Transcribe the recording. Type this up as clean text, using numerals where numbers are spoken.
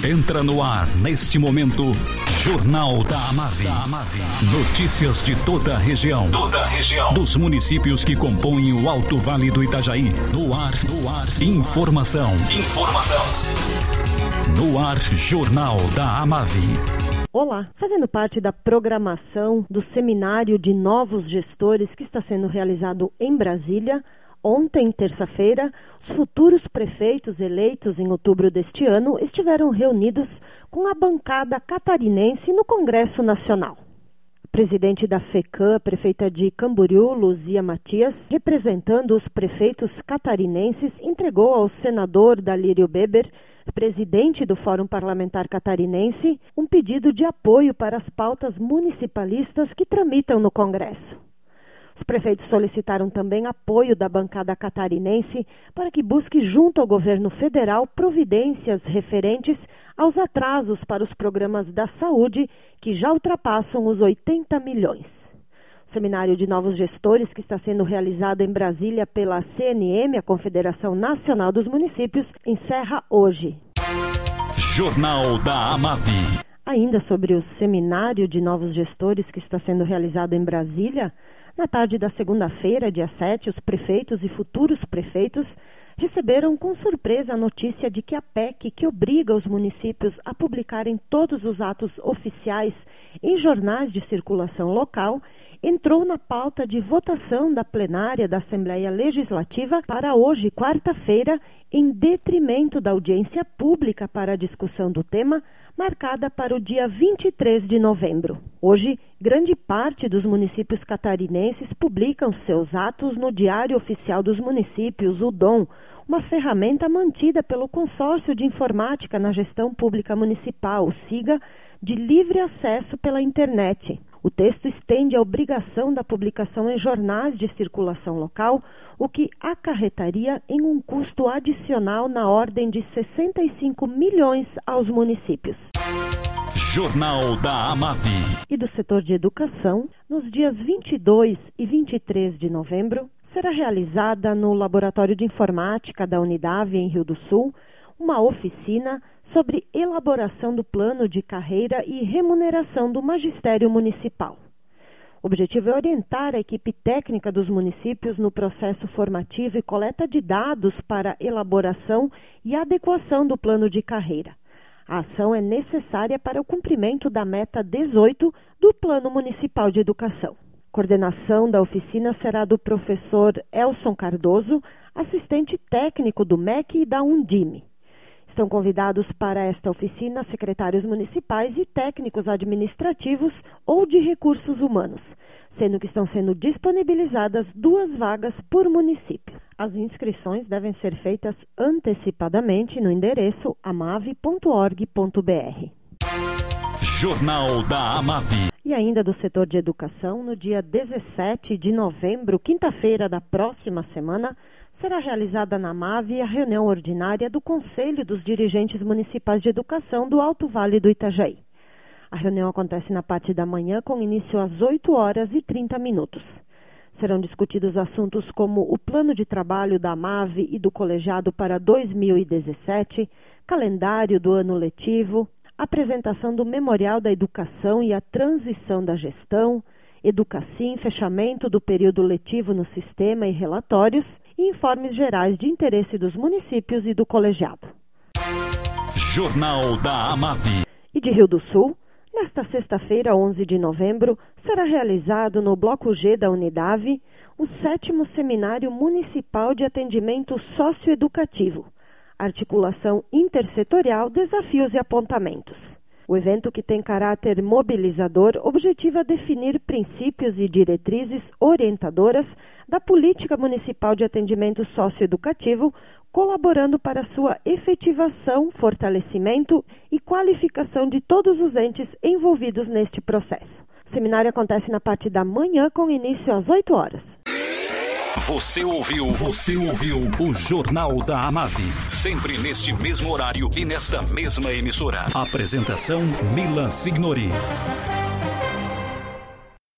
Entra no ar, neste momento, Jornal da Amave. Notícias de toda a região. Dos municípios que compõem o Alto Vale do Itajaí. No ar. Informação. No ar, Jornal da Amave. Olá, fazendo parte da programação do Seminário de Novos Gestores que está sendo realizado em Brasília, ontem, terça-feira, os futuros prefeitos eleitos em outubro deste ano estiveram reunidos com a bancada catarinense no Congresso Nacional. A presidente da FECAM, prefeita de Camboriú, Luzia Matias, representando os prefeitos catarinenses, entregou ao senador Dalírio Beber, presidente do Fórum Parlamentar Catarinense, um pedido de apoio para as pautas municipalistas que tramitam no Congresso. Os prefeitos solicitaram também apoio da bancada catarinense para que busque junto ao governo federal providências referentes aos atrasos para os programas da saúde que já ultrapassam os 80 milhões. O Seminário de Novos Gestores, que está sendo realizado em Brasília pela CNM, a Confederação Nacional dos Municípios, encerra hoje. Jornal da Amave. Ainda sobre o Seminário de Novos Gestores que está sendo realizado em Brasília, na tarde da segunda-feira, dia 7, os prefeitos e futuros prefeitos receberam com surpresa a notícia de que a PEC, que obriga os municípios a publicarem todos os atos oficiais em jornais de circulação local, entrou na pauta de votação da plenária da Assembleia Legislativa para hoje, quarta-feira, em detrimento da audiência pública para a discussão do tema, marcada para o dia 23 de novembro. Hoje, grande parte dos municípios catarinenses publicam seus atos no Diário Oficial dos Municípios, o DOM, uma ferramenta mantida pelo Consórcio de Informática na Gestão Pública Municipal, o SIGA, de livre acesso pela internet. O texto estende a obrigação da publicação em jornais de circulação local, o que acarretaria em um custo adicional na ordem de 65 milhões aos municípios. Jornal da Amave. E do setor de educação, nos dias 22 e 23 de novembro, será realizada no Laboratório de Informática da Unidade, em Rio do Sul, uma oficina sobre elaboração do plano de carreira e remuneração do magistério municipal. O objetivo é orientar a equipe técnica dos municípios no processo formativo e coleta de dados para elaboração e adequação do plano de carreira. A ação é necessária para o cumprimento da meta 18 do Plano Municipal de Educação. A coordenação da oficina será do professor Elson Cardoso, assistente técnico do MEC e da Undime. Estão convidados para esta oficina secretários municipais e técnicos administrativos ou de recursos humanos, sendo que estão sendo disponibilizadas 2 vagas por município. As inscrições devem ser feitas antecipadamente no endereço amave.org.br. Jornal da Amave. E ainda do setor de educação, no dia 17 de novembro, quinta-feira da próxima semana, será realizada na Amave a reunião ordinária do Conselho dos Dirigentes Municipais de Educação do Alto Vale do Itajaí. A reunião acontece na parte da manhã, com início às 8h30. Serão discutidos assuntos como o plano de trabalho da Amave e do colegiado para 2017, calendário do ano letivo, apresentação do Memorial da Educação e a transição da gestão, Educacim, fechamento do período letivo no sistema e relatórios e informes gerais de interesse dos municípios e do colegiado. Jornal da Amave. E de Rio do Sul, nesta sexta-feira, 11 de novembro, será realizado no Bloco G da Unidade o 7º Seminário Municipal de Atendimento Socioeducativo, Articulação Intersetorial, Desafios e Apontamentos. O evento, que tem caráter mobilizador, objetiva definir princípios e diretrizes orientadoras da Política Municipal de Atendimento Socioeducativo, colaborando para sua efetivação, fortalecimento e qualificação de todos os entes envolvidos neste processo. O seminário acontece na parte da manhã, com início às 8h. Você ouviu o Jornal da Amave. Sempre neste mesmo horário e nesta mesma emissora. Apresentação Milan Signori.